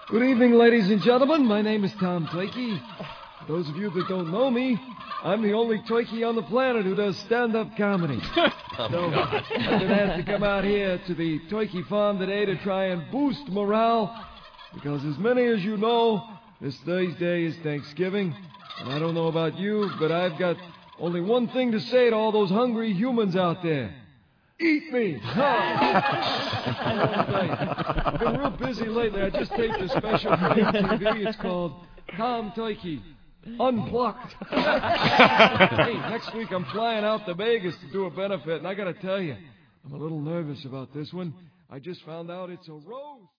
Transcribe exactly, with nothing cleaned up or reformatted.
Good evening, ladies and gentlemen. My name is Tom Toiki. For those of you that don't know me, I'm the only Toiki on the planet who does stand-up comedy. Oh, so God. I've been asked to come out here to the Toiki farm today to try and boost morale, because as many as you know, this Thursday is Thanksgiving, and I don't know about you, but I've got only one thing to say to all those hungry humans out there. Eat me! I've been real busy lately. I just taped a special for M T V. It's called Tom Toiki Unplugged. Hey, next week I'm flying out to Vegas to do a benefit, and I gotta tell you, I'm a little nervous about this one. I just found out it's a roast.